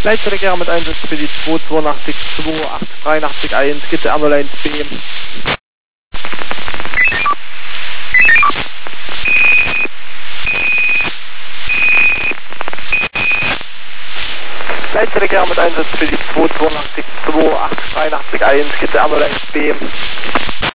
Leitverkehr mit Einsatz für die 282 283 1, bitte Ambulance B. Leitverkehr mit Einsatz für die 282 283 1, bitte Ambulance B.